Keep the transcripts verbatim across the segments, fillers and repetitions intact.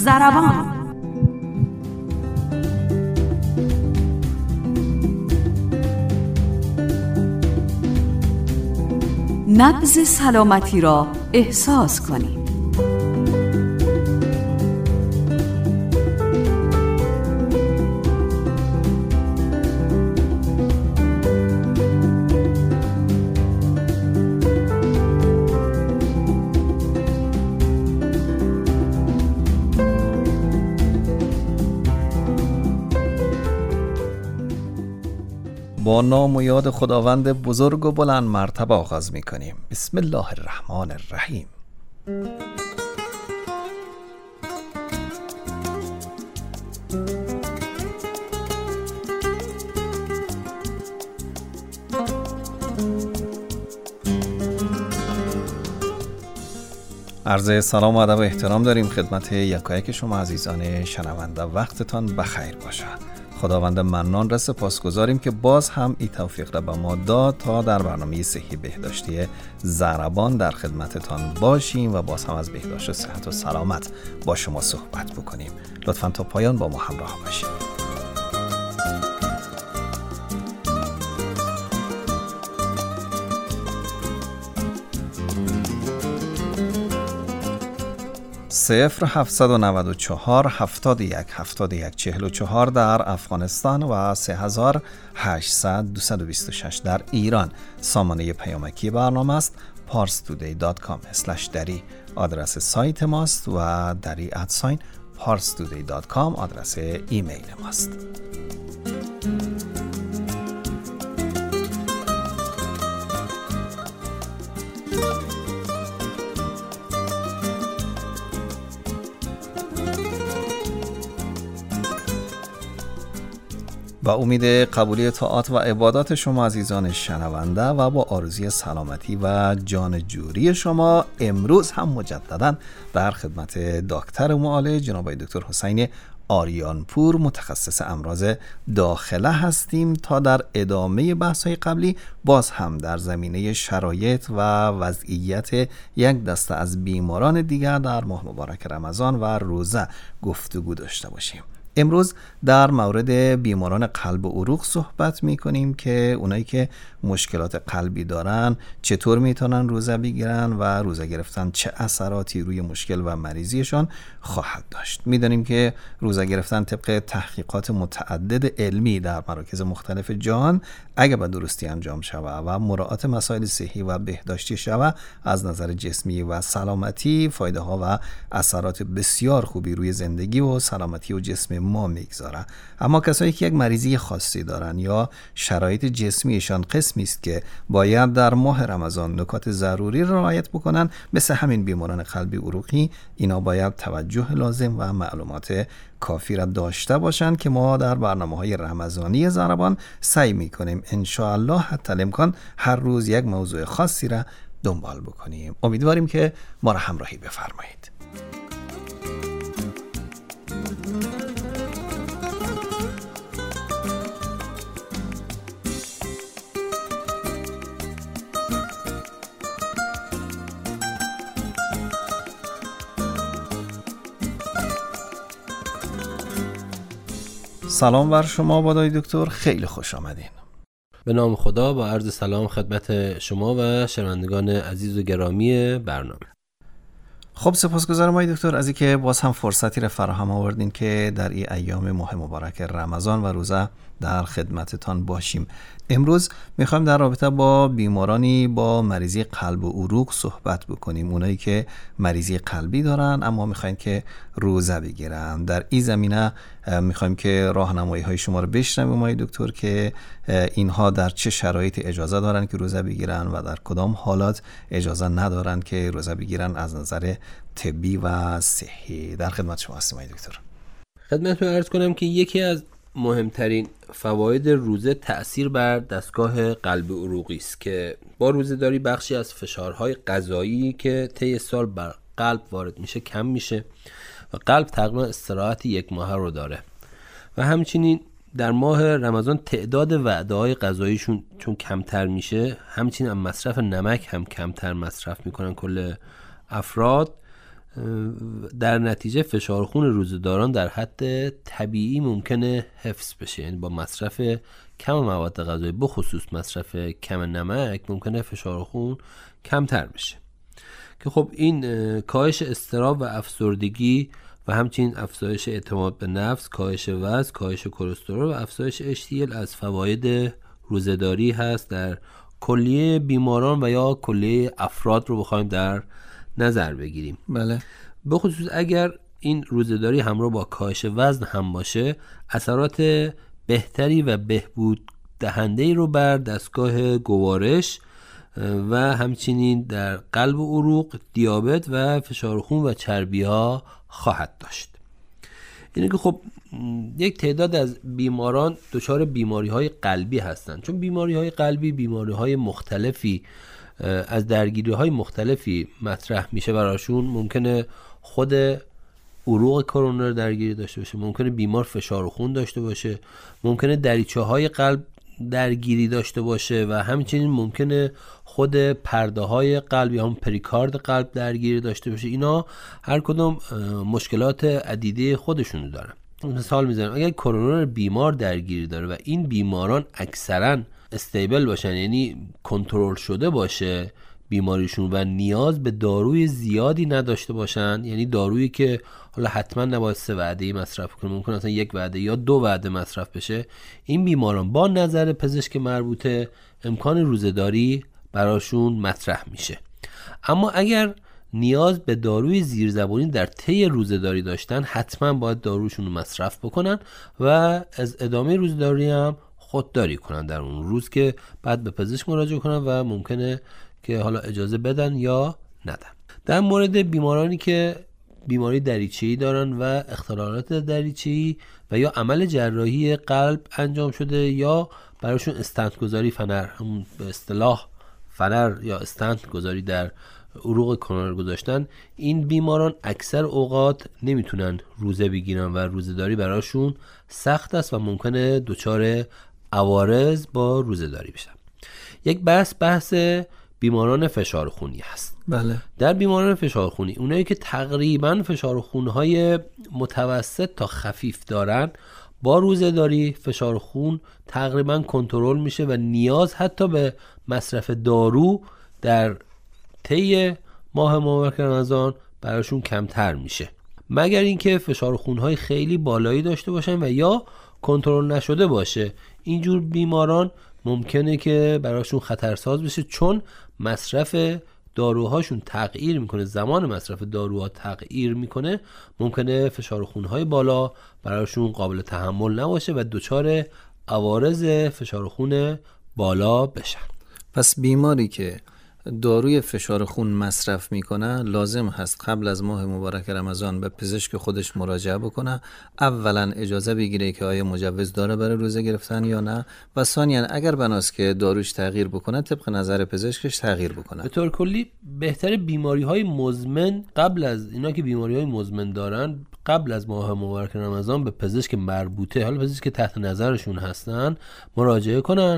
ضربان. نبض سلامتی را احساس کنید. با نام و یاد خداوند بزرگ و بلند مرتبه آغاز می کنیم. بسم الله الرحمن الرحیم. عرض سلام و ادب و احترام داریم خدمت یکایک شما عزیزان شنونده. وقتتان بخیر باشد. خداوند منان را سپاسگزاریم که باز هم این توفیق را به ما داد تا در برنامه صحی بهداشتی ضربان در خدمتتان باشیم و باز هم از بهداشت و صحت و سلامت با شما صحبت بکنیم. لطفاً تا پایان با ما همراه باشید. صفر هفتصد و نود و چهار هفتاد و یک هفتاد و یک چهل و چهار در افغانستان و سه هزار هشتصد دویست و بیست و شش در ایران سامانه پیامکی برنامه است. پارس تودی دات کام اسلش دری آدرس سایت ماست و دری ادساین پارس تودی دات کام آدرس ایمیل ماست. با امید قبولی طاعات و عبادات شما عزیزان شنونده و با آرزوی سلامتی و جان جوری شما، امروز هم مجددا در خدمت دکتر معالج جناب دکتر حسین آریانپور متخصص امراض داخله هستیم تا در ادامه بحث‌های قبلی باز هم در زمینه شرایط و وضعیت یک دسته از بیماران دیگر در ماه مبارک رمضان و روزه گفتگو داشته باشیم. امروز در مورد بیماران قلب و عروق صحبت می کنیم که اونایی که مشکلات قلبی دارن چطور میتونن روزه بگیرن و روزه گرفتن چه اثراتی روی مشکل و مریضیشان خواهد داشت. میدونیم که روزه گرفتن طبق تحقیقات متعدد علمی در مراکز مختلف جهان اگر به درستی انجام شود و مراعات مسائل صحی و بهداشتی شود از نظر جسمی و سلامتی فایده ها و اثرات بسیار خوبی روی زندگی و سلامتی و جسم ما میگذاره. اما کسایی که یک مریضی خاصی دارن یا شرایط جسمیشان قسمی است که باید در ماه رمضان نکات ضروری را رعایت بکنن، مثل همین بیماران قلبی عروقی، اینا باید توجه لازم و معلومات کافی را داشته باشند که ما در برنامه‌های رمضانی ضربان سعی می‌کنیم ان شاء الله حتی الامکان هر روز یک موضوع خاصی را دنبال بکنیم. امیدواریم که ما را همراهی بفرمایید. سلام بر شما بادای دکتر، خیلی خوش آمدین. به نام خدا، با عرض سلام خدمت شما و شنوندگان عزیز و گرامی برنامه. خب سپاسگزارم آقای دکتر از اینکه باز هم فرصتی را فراهم آوردین که در این ایام ماه مبارک رمضان و روزه در خدمتتان باشیم. امروز میخوایم در رابطه با بیمارانی با مریضی قلب و عروق صحبت بکنیم، اونایی که مریضی قلبی دارن اما میخواین که روزه بگیرن. در این زمینه میخوایم که راهنمایی های شما رو بشنویم آقای دکتر که اینها در چه شرایط اجازه دارن که روزه بگیرن و در کدام حالات اجازه ندارن که روزه بگیرن از نظر طبی و صحی. در خدمت شما هستیم آقای دکتر. خدمتتون عرض کنم که یکی از مهمترین فواید روزه تأثیر بر دستگاه قلب عروقی است که با روزه‌داری بخشی از فشارهای غذایی که طی سال بر قلب وارد میشه کم میشه و قلب تقریبا استراحت یک ماهه رو داره و همچنین در ماه رمضان تعداد وعده‌های غذاییشون چون کمتر میشه، همچنین هم مصرف نمک هم کمتر مصرف میکنن کل افراد، در نتیجه فشار خون روزه‌داران در حد طبیعی ممکنه حفظ بشه، یعنی با مصرف کم مواد غذایی به خصوص مصرف کم نمک ممکنه فشار خون کمتر بشه که خب این کاهش اضطراب و افسردگی و همچنین افزایش اعتماد به نفس، کاهش وزن، کاهش کلسترول و افزایش اچ دی ال از فواید روزه‌داری هست در کلیه بیماران و یا کلیه افراد رو بخوایم در نظر بگیریم. بله. به خصوص اگر این روزه‌داری همراه با کاهش وزن هم باشه، اثرات بهتری و بهبود دهنده‌ای رو بر دستگاه گوارش و همچنین در قلب و عروق، دیابت و فشار خون و چربی ها خواهد داشت. اینه که خب یک تعداد از بیماران دچار بیماری های قلبی هستند، چون بیماری های قلبی بیماری های مختلفی از درگیری های مختلفی مطرح میشه براشون. ممکنه خود عروق کرونر درگیری داشته باشه، ممکنه بیمار فشار خون داشته باشه، ممکنه دریچه های قلب درگیری داشته باشه و همچنین ممکنه خود پرده های قلب یا هم پریکارد قلب درگیری داشته باشه. اینا هر کدوم مشکلات عدیده خودشونو دارن. مثال میزنم، اگر کرونر بیمار درگیری داره و این بیماران اکثرا استیبل باشن، یعنی کنترل شده باشه بیماریشون و نیاز به داروی زیادی نداشته باشن، یعنی دارویی که حالا حتما نباید سه وعده مصرف کنه، ممکن اصلا یک وعده یا دو وعده مصرف بشه، این بیماران با نظر پزشک مربوطه امکان روزه‌داری براشون مطرح میشه. اما اگر نیاز به داروی زیرزبانی در طی روزه‌داری داشتن، حتما باید داروشون رو مصرف بکنن و از ادامه روزه‌داری هم خودداری کنن در اون روز که بعد به پزشک مراجعه کنن و ممکنه که حالا اجازه بدن یا ندن. در مورد بیمارانی که بیماری دریچه‌ای دارن و اختلالات دریچه‌ای و یا عمل جراحی قلب انجام شده یا براشون استنت گذاری فنر، همون به اصطلاح فنر یا استنت گذاری در عروق کرونر گذاشتن، این بیماران اکثر اوقات نمیتونن روزه بگیرن و روزه‌داری براشون سخت است و ممکنه دچار عوارض با روزه‌داری بشن. یک بحث بحث بیماران فشار خونی هست. بله. در بیماران فشار خونی، اونایی که تقریبا فشار خونهای متوسط تا خفیف دارن، با روزه‌داری فشار خون تقریبا کنترل میشه و نیاز حتی به مصرف دارو در طی ماه مبارک رمضان براشون کمتر میشه، مگر اینکه فشار خونهای خیلی بالایی داشته باشن و یا کنترل نشده باشه. اینجور بیماران ممکنه که براشون خطرساز بشه، چون مصرف داروهاشون تغییر میکنه، زمان مصرف داروها تغییر میکنه، ممکنه فشار خونهای بالا براشون قابل تحمل نباشه و دچار عوارض فشار خون بالا بشن. پس بیماری که داروی فشار خون مصرف میکنه لازم هست قبل از ماه مبارک رمضان به پزشک خودش مراجعه بکنه، اولا اجازه بگیره که آیا مجوز داره برای روزه گرفتن یا نه، و ثانیا اگر بناست که داروش تغییر بکنه طبق نظر پزشکش تغییر بکنه. به طور کلی بهتره بیماری های مزمن قبل از اینا که بیماری های مزمن دارن قبل از ماه مبارک رمضان به پزشک مربوطه، حالا پزشک که تحت نظرشون هستن، مراجعه کنن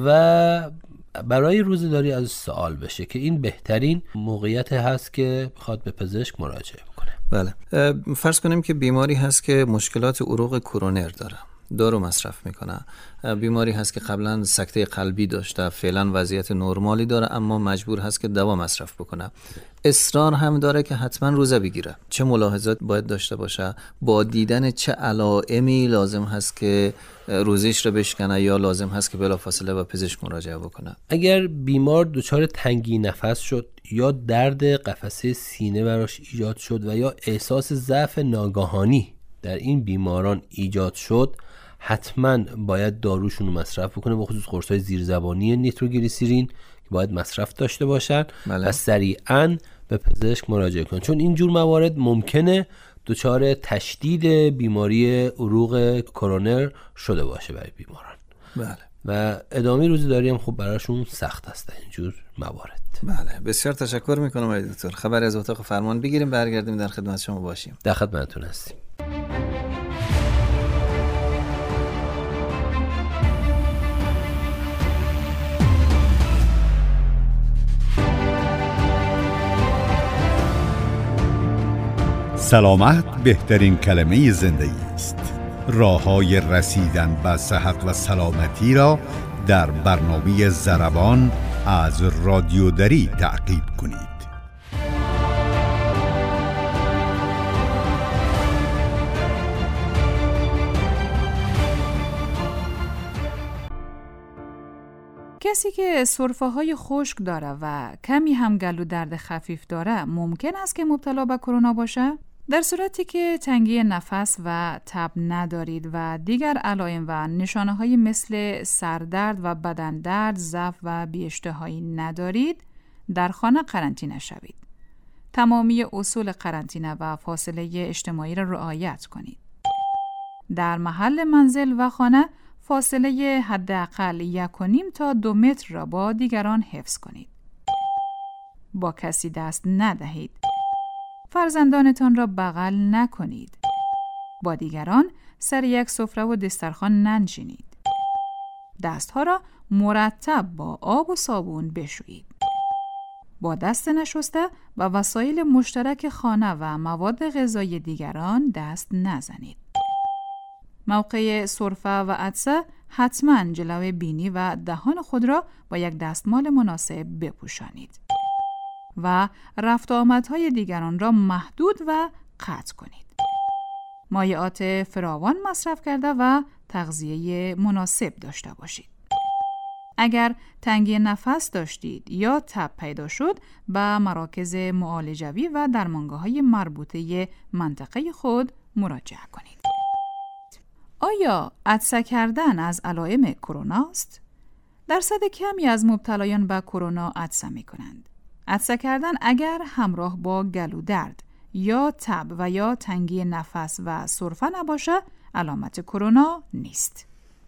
و برای روزه‌داری از سوال بشه که این بهترین موقعیت هست که بخواد به پزشک مراجعه بکنه. بله. فرض کنیم که بیماری هست که مشکلات عروق کرونر داره، دارو مصرف میکنه، بیماری هست که قبلا سکته قلبی داشته، فعلا وضعیت نرمالی داره اما مجبور هست که دوا مصرف بکنه، اصرار هم داره که حتما روزه بگیره، چه ملاحظات باید داشته باشه؟ با دیدن چه علائمی لازم هست که روزش رو بشکنه یا لازم هست که بلافاصله به پزشک مراجعه بکنه؟ اگر بیمار دچار تنگی نفس شد یا درد قفسه سینه براش ایجاد شد و یا احساس ضعف ناگهانی در این بیماران ایجاد شد، حتما باید داروشون رو مصرف بکنه، به خصوص قرص‌های زیرزبانی نیتروگلیسیرین که باید مصرف داشته باشن. بله. و سریعاً به پزشک مراجعه کنن، چون این جور موارد ممکنه دچار تشدید بیماری عروق کرونر شده باشه برای بیماران. بله. و ادامه روزه‌داری هم خب براشون سخت است اینجور موارد. بله، بسیار تشکر میکنم آقای دکتر. خبر از اتاق فرمان بگیریم، برگردیم در خدمت شما باشیم. در خدمتتون هستیم. سلامت بهترین کلمه زندگی است. راه‌های رسیدن به صحت و سلامتی را در برنامه ضربان از رادیو دری تعقیب کنید. کسی که سرفه‌های خشک داره و کمی هم گلو درد خفیف داره ممکن است که مبتلا به کرونا باشه؟ در صورتی که تنگی نفس و تب ندارید و دیگر علائم و نشانه‌های مثل سردرد و بدن درد، ضعف و بی‌اشتهایی ندارید، در خانه قرنطینه شوید. تمامی اصول قرنطینه و فاصله اجتماعی را رعایت کنید. در محل منزل و خانه فاصله حداقل یک و نیم تا دو متر را با دیگران حفظ کنید. با کسی دست ندهید. فرزندانتان را بغل نکنید. با دیگران سر یک سفره و دسترخوان ننشینید. دستها را مرتب با آب و صابون بشویید. با دست نشسته و وسایل مشترک خانه و مواد غذایی دیگران دست نزنید. موقع سرفه و عطسه حتما جلوی بینی و دهان خود را با یک دستمال مناسب بپوشانید و رفت و آمدهای دیگران را محدود و قطع کنید. مایعات فراوان مصرف کرده و تغذیه مناسب داشته باشید. اگر تنگی نفس داشتید یا تب پیدا شد، به مراکز معالجوی و درمانگاه‌های مربوطه منطقه خود مراجعه کنید. آیا عطسه کردن از علائم کرونا است؟ درصد کمی از مبتلایان به کرونا عطسه می‌کنند. عطسه کردن اگر همراه با گلو درد یا تب و یا تنگی نفس و سرفه نباشه، علامت کرونا نیست.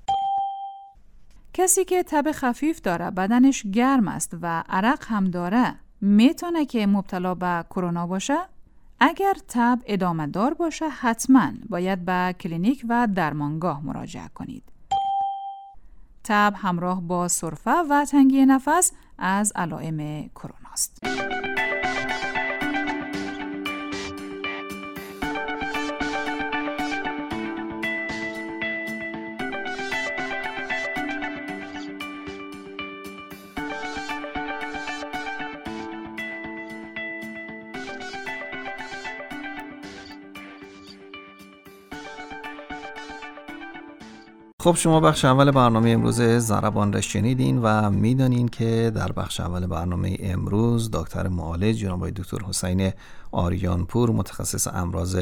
کسی که تب خفیف داره، بدنش گرم است و عرق هم داره، میتونه که مبتلا به کرونا باشه؟ اگر تب ادامه دار باشه، حتما باید به کلینیک و درمانگاه مراجعه کنید. تب همراه با سرفه و تنگی نفس از علائم کرونا است. خب شما بخش اول برنامه امروز ضربان را شنیدین و میدانین که در بخش اول برنامه امروز دکتر معالج جناب دکتر حسین آریانپور، متخصص امراض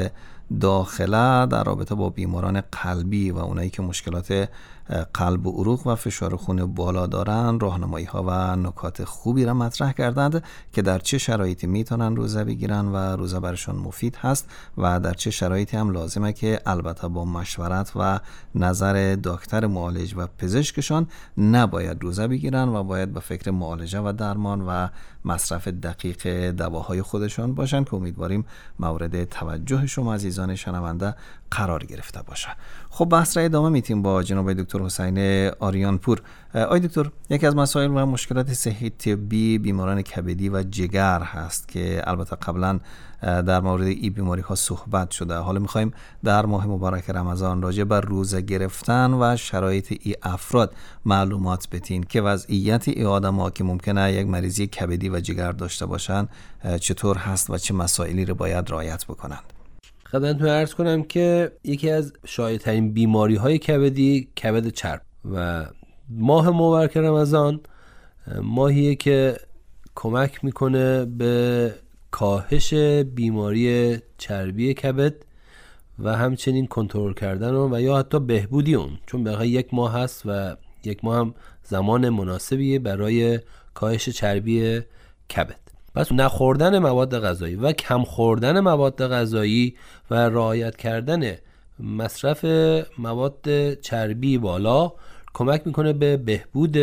داخله در رابطه با بیماران قلبی و اونایی که مشکلات قلب و عروق و فشار خون بالا دارن، راهنمایی ها و نکات خوبی را مطرح کردند که در چه شرایطی میتونن روزه بگیرن و روزه برشان مفید هست و در چه شرایطی هم لازمه که البته با مشورت و نظر دکتر معالج و پزشکشان نباید روزه بگیرن و باید به فکر معالجه و درمان و مصرف دقیق دواهای خودشان باشن که امیدواریم مورد توجه شما عزیزان شنونده قرار گرفته باشه. خب بحث را ادامه میتیم با جناب دکتر حسین آریانپور. آقای دکتر، یکی از مسائل و مشکلات صحی طبی بیماران کبدی و جگر هست که البته قبلا در مورد این بیماری ها صحبت شده. حالا میخوایم در ماه مبارک رمضان راجع بر روزه گرفتن و شرایط این افراد معلومات بدین که وضعیت این آدم ها که ممکنه یک مریضی کبدی و جگر داشته باشن چطور هست و چه مسائلی رو باید رعایت بکنند. خدمتتون عرض کنم که یکی از شایع‌ترین بیماری های کبدی کبد چرب و ماه مبارک رمضان ماهیه که کمک میکنه به کاهش بیماری چربی کبد و همچنین کنترل کردن اون و یا حتی بهبودی اون، چون بقیه یک ماه هست و یک ماه هم زمان مناسبیه برای کاهش چربی کبد. پس نخوردن مواد غذایی و کم خوردن مواد غذایی و رعایت کردن مصرف مواد چربی بالا کمک میکنه به بهبود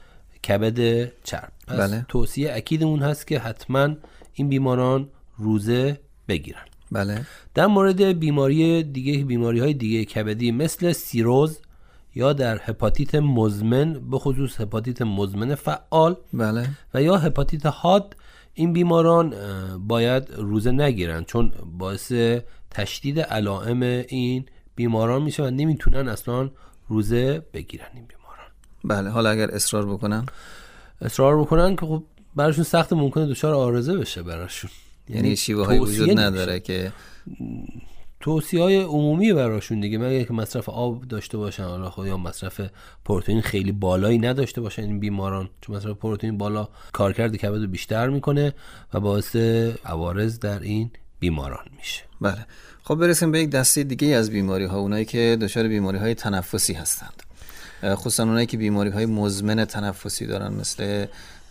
کبد چرب. پس بله. توصیه اکیدمون هست که حتما این بیماران روزه بگیرن. بله. در مورد بیماری دیگه، بیماری های دیگه کبدی مثل سیروز یا در هپاتیت مزمن، به خصوص هپاتیت مزمن فعال، بله. و یا هپاتیت حاد این بیماران باید روزه نگیرن، چون باعث تشدید علائم این بیماران میشه و نمیتونن اصلا روزه بگیرن این بیماران. بله، حالا اگر اصرار بکنن اصرار بکنن که خب براشون سخت، ممکنه دچار عارضه بشه براشون. یعنی شیوه های وجود نداره که توصیه های عمومی براشون دیگه، مگه که مصرف آب داشته باشن، حالا خود یا مصرف پروتئین خیلی بالایی نداشته باشن این بیماران، چون مصرف پروتئین بالا کارکرد کبد رو بیشتر میکنه و باعث عوارض در این بیماران میشه. بله، خب برسیم به یک دسته دیگه از بیماری ها، اونایی که دچار بیماری های تنفسی هستند، خصوصا اونایی که بیماری های مزمن تنفسی دارن مثل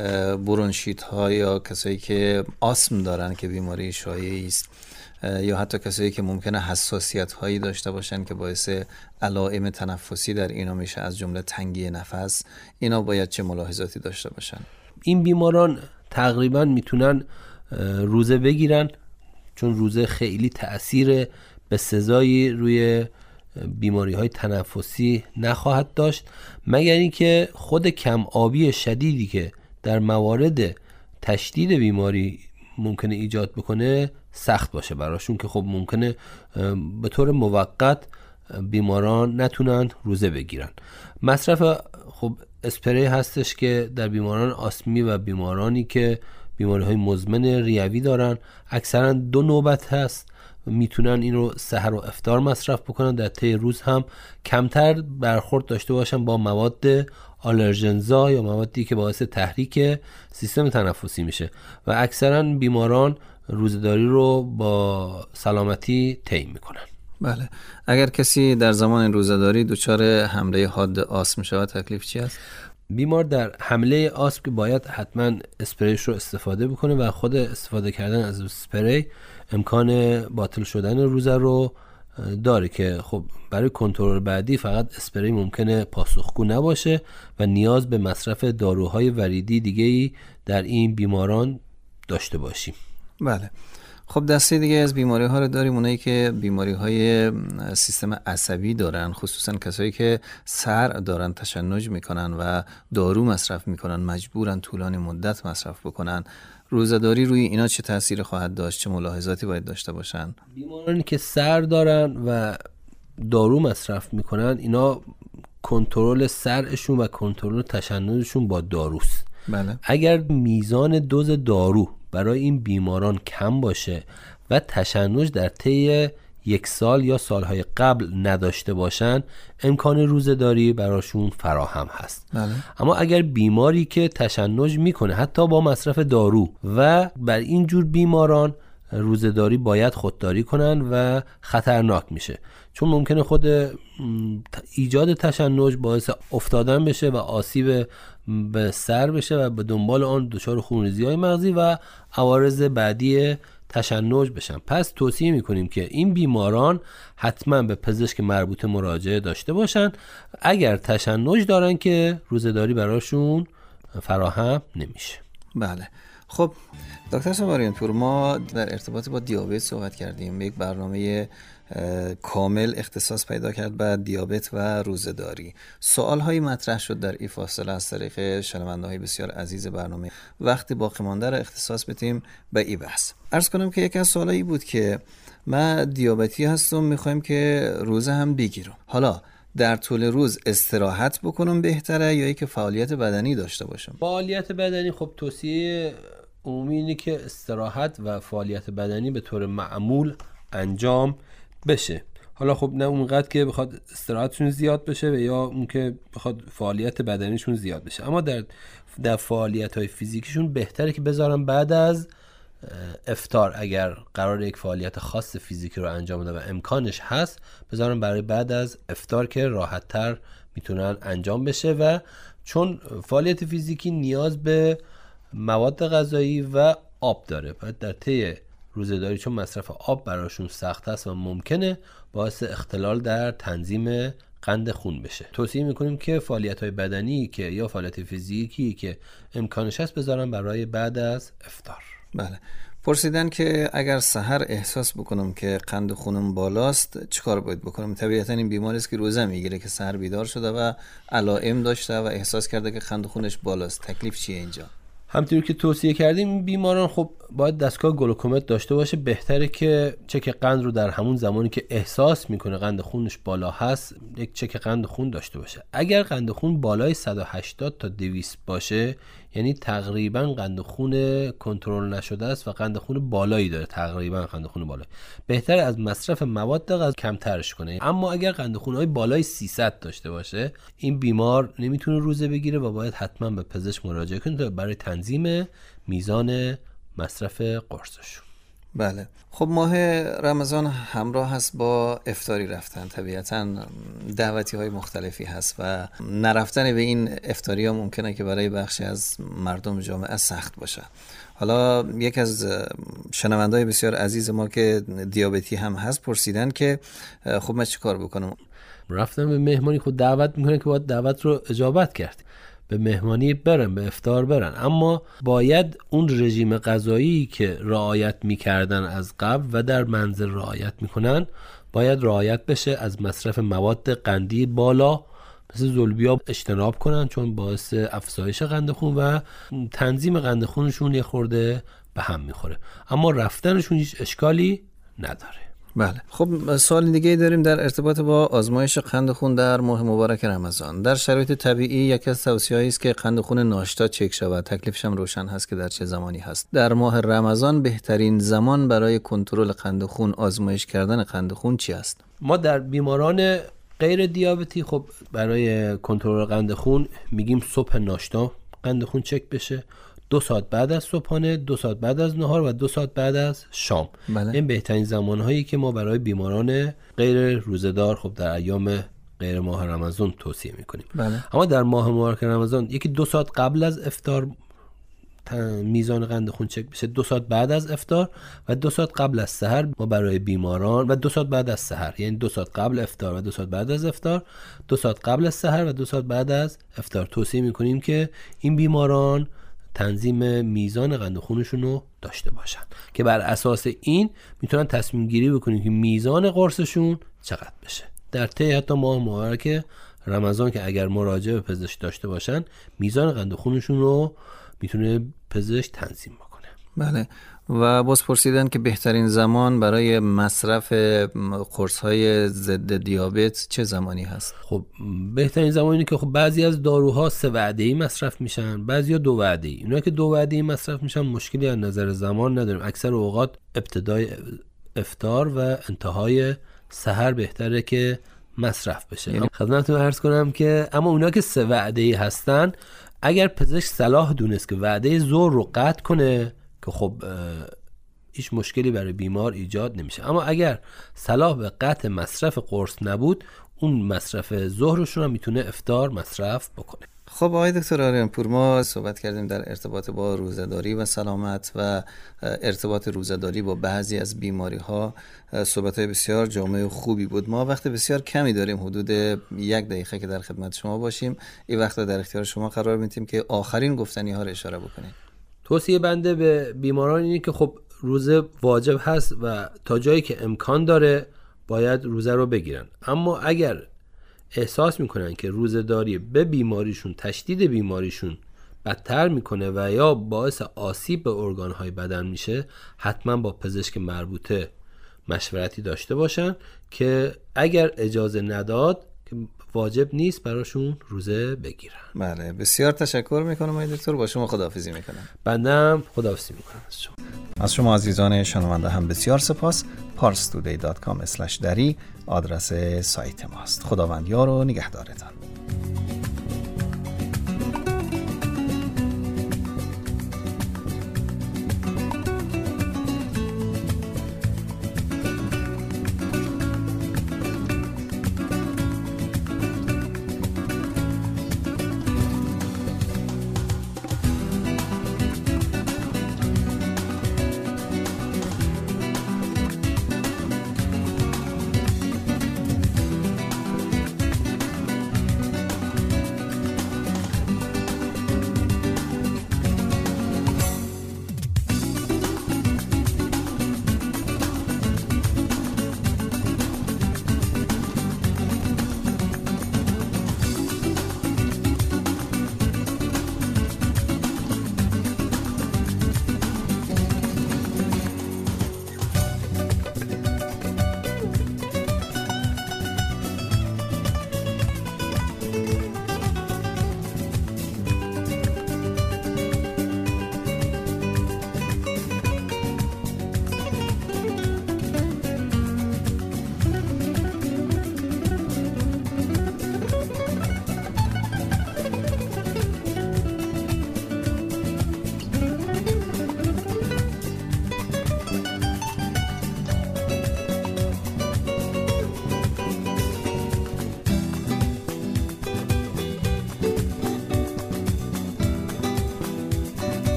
برونشیت ها یا کسایی که آسم دارن که بیماری شایعی است، یا حتی کسایی که ممکنه حساسیت هایی داشته باشن که باعث علائم تنفسی در اینا میشه، از جمله تنگی نفس. اینا باید چه ملاحظاتی داشته باشن؟ این بیماران تقریبا میتونن روزه بگیرن، چون روزه خیلی تأثیر به سزایی روی بیماری های تنفسی نخواهد داشت، مگر اینکه خود کم آبی شدیدی که در موارد تشدید بیماری ممکنه ایجاد بکنه سخت باشه براشون، که خب ممکنه به طور موقت بیماران نتونن روزه بگیرن. مصرف خب اسپری هستش که در بیماران آسمی و بیمارانی که بیماری های مزمن ریوی دارن اکثرا دو نوبت هست، میتونن این رو سحر و افطار مصرف بکنن، در طی روز هم کمتر برخورد داشته باشن با مواد آلرژنزا یا موادی که باعث تحریک سیستم تنفسی میشه و اکثرا بیماران روزه‌داری رو با سلامتی طی میکنن. بله، اگر کسی در زمان روزه‌داری دچار حمله حاد آسم شود تکلیف چی است؟ بیمار در حمله آسم که باید حتما اسپریش رو استفاده بکنه و خود استفاده کردن از اسپری امکان باطل شدن روزه رو داره، که خب برای کنترل بعدی فقط اسپری ممکنه پاسخگو نباشه و نیاز به مصرف داروهای وریدی دیگه‌ای در این بیماران داشته باشیم. بله، خب دسته دیگه از بیماری ها رو داریم، اونایی که بیماری های سیستم عصبی دارن، خصوصا کسایی که سر دارن، تشنج میکنن و دارو مصرف میکنن، مجبورن طولانی مدت مصرف بکنن. روزه‌داری روی اینا چه تأثیر خواهد داشت؟ چه ملاحظاتی باید داشته باشن؟ بیمارانی که سر دارن و دارو مصرف میکنن، اینا کنترل سرشون و کنترل تشنجشون با داروست. بله. اگر میزان دوز دارو برای این بیماران کم باشه و تشنج در طی یک سال یا سالهای قبل نداشته باشن، امکان روزه‌داری براشون فراهم هست. بله. اما اگر بیماری که تشنج میکنه حتی با مصرف دارو و بر این جور بیماران روزه‌داری باید خودداری کنن و خطرناک میشه، چون ممکنه خود ایجاد تشنج باعث افتادن بشه و آسیب به سر بشه و به دنبال آن دچار خونریزی‌های مغزی و عوارض بعدی تشنج بشن. پس توصیه میکنیم که این بیماران حتما به پزشک مربوطه مراجعه داشته باشن اگر تشنج دارن که روزه‌داری براشون فراهم نمیشه. بله. خب دکتر سواریان پور، ما در ارتباط با دیابت صحبت کردیم، یک برنامه کامل اختصاص پیدا کرد به دیابت و روزه‌داری. سوال‌هایی مطرح شد در این فاصله از طریق شنونده‌های بسیار عزیز برنامه، وقتی باقی مانده را اختصاص بدیم به این بحث. عرض کنم که یکی از سوالایی بود که من دیابتی هستم، میخوایم که روزه هم بگیرم، حالا در طول روز استراحت بکنم بهتره یا اینکه فعالیت بدنی داشته باشم؟ فعالیت بدنی خب توصیه عمومی اینه که استراحت و فعالیت بدنی به طور معمول انجام بشه. حالا خب نه اونقدر که بخواد استراحتشون زیاد بشه و یا اون که بخواد فعالیت بدنیشون زیاد بشه، اما در در فعالیت‌های فیزیکیشون بهتره که بذارن بعد از افطار. اگر قرار یک فعالیت خاص فیزیکی رو انجام بده و امکانش هست، بذارن برای بعد از افطار که راحت‌تر میتونن انجام بشه، و چون فعالیت فیزیکی نیاز به مواد غذایی و آب داره، بعد در طی روزه‌داری چون مصرف آب براشون سخت است و ممکنه باعث اختلال در تنظیم قند خون بشه. توصیه میکنیم که فعالیت‌های بدنی که یا فعالیت فیزیکی که امکانش هست بذارن برای بعد از افطار. بله. پرسیدن که اگر سحر احساس بکنم که قند خونم بالاست چیکار باید بکنم؟ طبیعتا این بیماری است که روزه میگیره که سحر بیدار شده و علائم داشته و احساس کرده که قند خونش بالاست. تکلیف چیه اینجا؟ همونطوری که توصیه کردیم این بیماران خب باید دستگاه گلوکومتر داشته باشه. بهتره که چک قند رو در همون زمانی که احساس میکنه قند خونش بالا هست یک چک قند خون داشته باشه. اگر قند خون بالای صد و هشتاد تا دویست باشه یعنی تقریبا قند خون کنترل نشده است و قند خون بالایی داره، تقریبا قند خون بالایی، بهتره از مصرف مواد غذایی کمترش کنه. اما اگر قند خونهای بالای سیصد داشته باشه این بیمار نمیتونه روزه بگیره و باید حتما به پزشک مراجعه کنه تا برای تنظیم میزان مصرف قرصشون. بله. خب ماه رمضان همراه هست با افطاری رفتن، طبیعتاً دعوتی های مختلفی هست و نرفتن به این افطاری ها ممکنه که برای بخشی از مردم جامعه سخت باشه. حالا یک از شنونده‌های بسیار عزیز ما که دیابتی هم هست پرسیدن که خب من چی کار بکنم؟ رفتن به مهمانی خود دعوت میکنه که باید دعوت رو اجابت کرد، به مهمانی برن، به افطار برن، اما باید اون رژیم غذایی که رعایت میکردن از قبل و در منزل رعایت میکنن باید رعایت بشه. از مصرف مواد قندی بالا مثل زلبیا اجتناب کنن چون باعث افزایش قند خون و تنظیم قند خونشون یه خورده به هم میخوره، اما رفتنشون هیچ اشکالی نداره. بله. خب سوال دیگه داریم در ارتباط با آزمایش قند خون در ماه مبارک رمضان. در شرایط طبیعی یکی از توصیه‌هایی است که قند خون ناشتا چک شود. تکلیفش هم روشن هست که در چه زمانی هست. در ماه رمضان بهترین زمان برای کنترل قند خون، آزمایش کردن قند خون چی است؟ ما در بیماران غیر دیابتی خب برای کنترل قند خون میگیم صبح ناشتا قند خون چک بشه، دو ساعت بعد از صبحانه، دو ساعت بعد از نهار و دو ساعت بعد از شام. بله. این بهترین زمانهایی که ما برای بیماران غیر روزه‌دار خب در ایام غیر ماه رمضان توصیه میکنیم. بله. اما در ماه مبارک رمضان یکی دو ساعت قبل از افطار میزان قند خون چک بشه، دو ساعت بعد از افطار و دو ساعت قبل از سحر ما برای بیماران و دو ساعت بعد از سحر، یعنی دو ساعت قبل افطار و دو ساعت بعد از افطار، دو ساعت قبل از سحر و دو ساعت بعد از افطار توصیه میکنیم که این بیماران تنظیم میزان قند خونشون رو داشته باشن که بر اساس این میتونن تصمیم گیری بکنیم که میزان قرصشون چقدر بشه در طی حتی ماه مبارک رمضان، که اگر مراجعه به پزشک داشته باشن میزان قند خونشون رو میتونه پزشک تنظیم بکنه. بله. و باز پرسیدن که بهترین زمان برای مصرف قرص‌های ضد دیابت چه زمانی هست؟ خب بهترین زمانی که خب بعضی از داروها سه وعده‌ای مصرف میشن، بعضیا دو وعده‌ای. اونا که دو وعده‌ای مصرف میشن مشکلی از نظر زمان نداریم. اکثر اوقات ابتدای افطار و انتهای سحر بهتره که مصرف بشه. یعنی خدمتتون عرض کنم که اما اونا که سه وعده‌ای هستن اگر پزشک صلاح دونست که وعده ظهر رو قطع کنه که خب هیچ مشکلی برای بیمار ایجاد نمیشه، اما اگر صلاح به قطع مصرف قرص نبود اون مصرف ظهرشون هم میتونه افطار مصرف بکنه. خب آقای دکتر آریان پور، ما صحبت کردیم در ارتباط با روزه‌داری و سلامت و ارتباط روزه‌داری با بعضی از بیماری‌ها. صحبت‌های بسیار جامع خوبی بود. ما وقت بسیار کمی داریم، حدود یک دقیقه که در خدمت شما باشیم. این وقت در اختیار شما قرار میدیم که آخرین گفتنی‌ها رو اشاره بکنید. توصیه بنده به بیماران اینه که خب روزه واجب هست و تا جایی که امکان داره باید روزه رو بگیرن، اما اگر احساس میکنن که روزه داری به بیماریشون، تشدید بیماریشون بدتر میکنه و یا باعث آسیب به ارگانهای بدن میشه، حتما با پزشک مربوطه مشورتی داشته باشن که اگر اجازه نداد که واجب نیست براشون روزه بگیرن. بله، بسیار تشکر میکنم آقای دکتر. با شما خداحافظی میکنم. بندم خداحافظی میکنم از شما. از شما عزیزان شنونده هم بسیار سپاس. پارس تودی دات کام اسلش دری آدرس سایت ماست. خداوند یار و نگهدارتان.